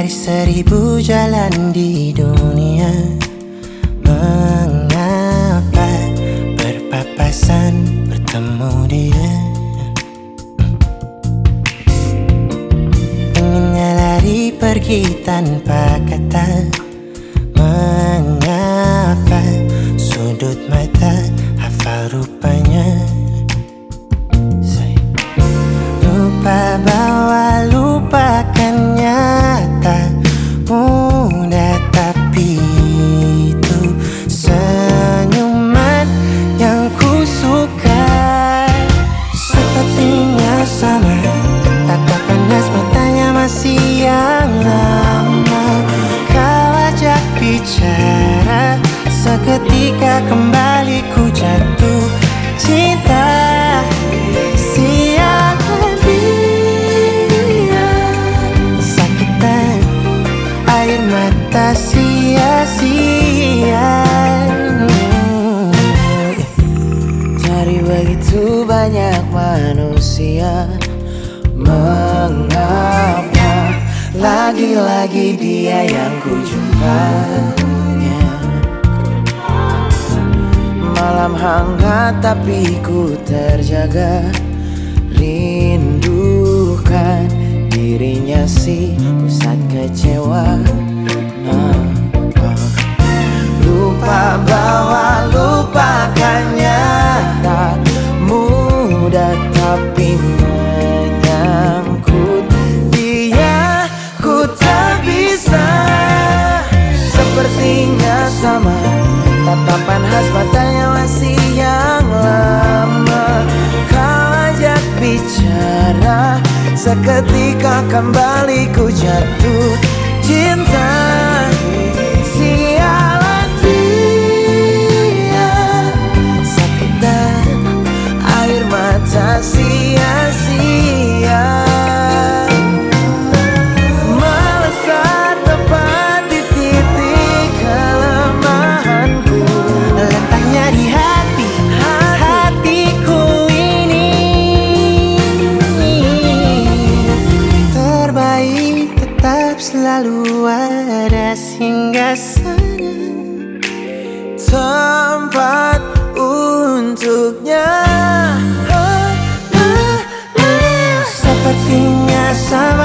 Dari 1000 jalan di dunia, mengapa berpapasan bertemu dia? Pengennya lari pergi tanpa kata, mengapa sudut mata hafal rupanya? Lupa bahwa lupakan nyata mudah, tapi itu senyuman yang ku suka. Sepertinya sama, tatapan khas matanya masih yang lama. Kau ajak bicara, seketika kembali ku jatuh cinta. Mata sia-sia. Dari begitu banyak manusia, mengapa lagi-lagi dia yang ku jumpanya? Malam hangat tapi ku terjaga, rindukan dirinya si pusat kecewa. Lupa bahwa lupakannya tak mudah, tapi menyangkut dia ku tak bisa. Sepertinya sama, tatapan khas matanya masih yang lama. Kau ajak bicara, seketika kembali ku jatuh cinta. Sialan dia, sakit dan air mata sia-sia. Melesat tepat di titik kelemahanku, letaknya di hatiku ini. Terbaik tetap selalu ada singgasana, tempat untuknya. sepertinya sama.